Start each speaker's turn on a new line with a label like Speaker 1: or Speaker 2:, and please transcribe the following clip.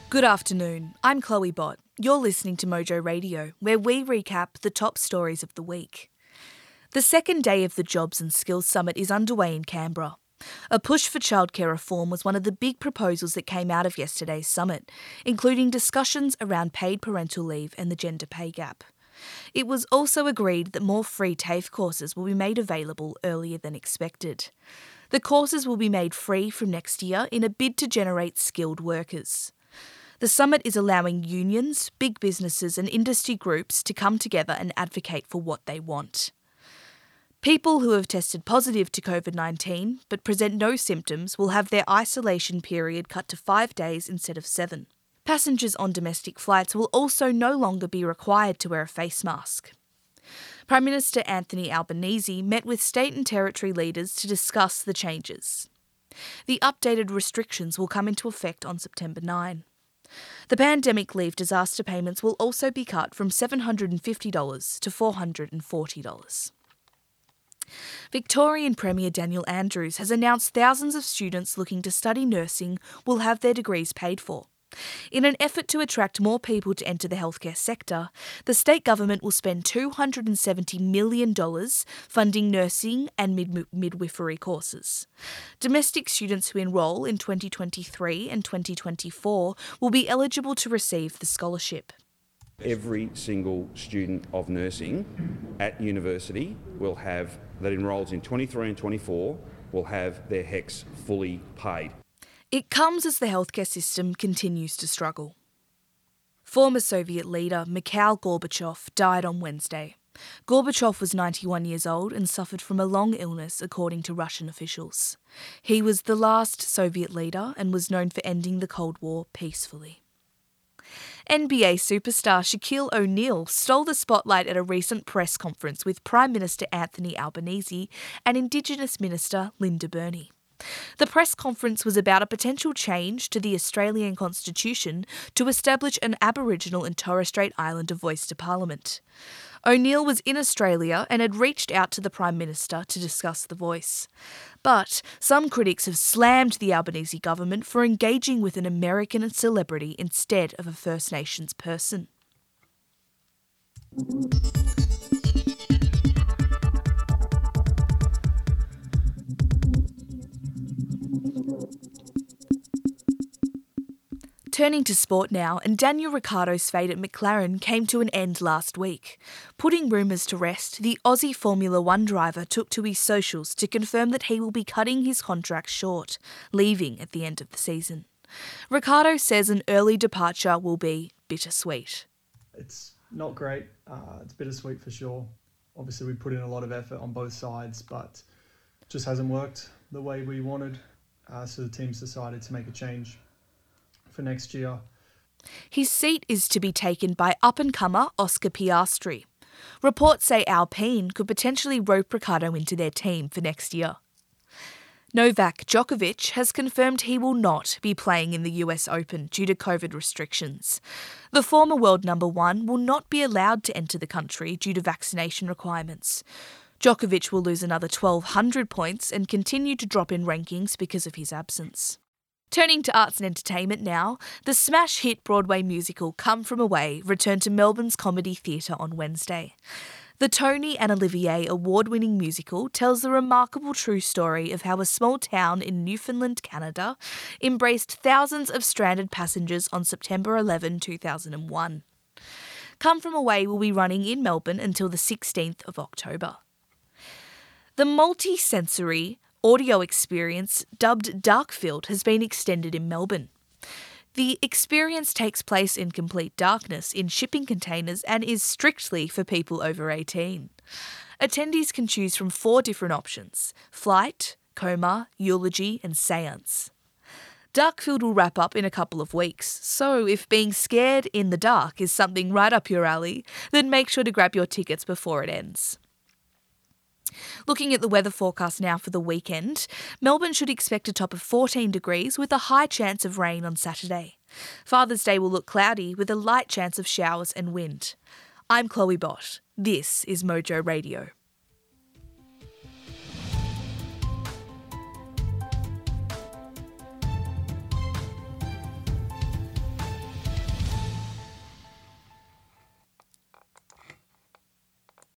Speaker 1: Good afternoon, I'm Chloe Bott. You're listening to Mojo Radio, where we recap the top stories of the week. The second day of the Jobs and Skills Summit is underway in Canberra. A push for childcare reform was one of the big proposals that came out of yesterday's summit, including discussions around paid parental leave and the gender pay gap. It was also agreed that more free TAFE courses will be made available earlier than expected. The courses will be made free from next year in a bid to generate skilled workers. The summit is allowing unions, big businesses and industry groups to come together and advocate for what they want. People who have tested positive to COVID-19 but present no symptoms will have their isolation period cut to 5 days instead of 7. Passengers on domestic flights will also no longer be required to wear a face mask. Prime Minister Anthony Albanese met with state and territory leaders to discuss the changes. The updated restrictions will come into effect on September 9. The pandemic leave disaster payments will also be cut from $750 to $440. Victorian Premier Daniel Andrews has announced thousands of students looking to study nursing will have their degrees paid for. In an effort to attract more people to enter the healthcare sector, the state government will spend $270 million funding nursing and midwifery courses. Domestic students who enrol in 2023 and 2024 will be eligible to receive the scholarship.
Speaker 2: Every single student of nursing at university that enrolls in 23 and 24 will have their HECS fully paid.
Speaker 1: It comes as the healthcare system continues to struggle. Former Soviet leader Mikhail Gorbachev died on Wednesday. Gorbachev was 91 years old and suffered from a long illness, according to Russian officials. He was the last Soviet leader and was known for ending the Cold War peacefully. NBA superstar Shaquille O'Neal stole the spotlight at a recent press conference with Prime Minister Anthony Albanese and Indigenous Minister Linda Burney. The press conference was about a potential change to the Australian Constitution to establish an Aboriginal and Torres Strait Islander voice to Parliament. O'Neal was in Australia and had reached out to the Prime Minister to discuss the voice. But some critics have slammed the Albanese government for engaging with an American celebrity instead of a First Nations person. Turning to sport now, and Daniel Ricciardo's fate at McLaren came to an end last week. Putting rumours to rest, the Aussie Formula One driver took to his socials to confirm that he will be cutting his contract short, leaving at the end of the season. Ricciardo says an early departure will be bittersweet.
Speaker 3: It's not great. It's bittersweet for sure. Obviously, we put in a lot of effort on both sides, but it just hasn't worked the way we wanted. So the team's decided to make a change for next year.
Speaker 1: His seat is to be taken by up-and-comer Oscar Piastri. Reports say Alpine could potentially rope Ricciardo into their team for next year. Novak Djokovic has confirmed he will not be playing in the US Open due to COVID restrictions. The former world number one will not be allowed to enter the country due to vaccination requirements. Djokovic will lose another 1,200 points and continue to drop in rankings because of his absence. Turning to arts and entertainment now, the smash hit Broadway musical Come From Away returned to Melbourne's Comedy Theatre on Wednesday. The Tony and Olivier award-winning musical tells the remarkable true story of how a small town in Newfoundland, Canada, embraced thousands of stranded passengers on September 11, 2001. Come From Away will be running in Melbourne until the 16th of October. The multi-sensory audio experience, dubbed Darkfield, has been extended in Melbourne. The experience takes place in complete darkness in shipping containers and is strictly for people over 18. Attendees can choose from 4 different options: flight, coma, eulogy and seance. Darkfield will wrap up in a couple of weeks, so if being scared in the dark is something right up your alley, then make sure to grab your tickets before it ends. Looking at the weather forecast now for the weekend, Melbourne should expect a top of 14 degrees with a high chance of rain on Saturday. Father's Day will look cloudy with a light chance of showers and wind. I'm Chloe Bott. This is Mojo Radio.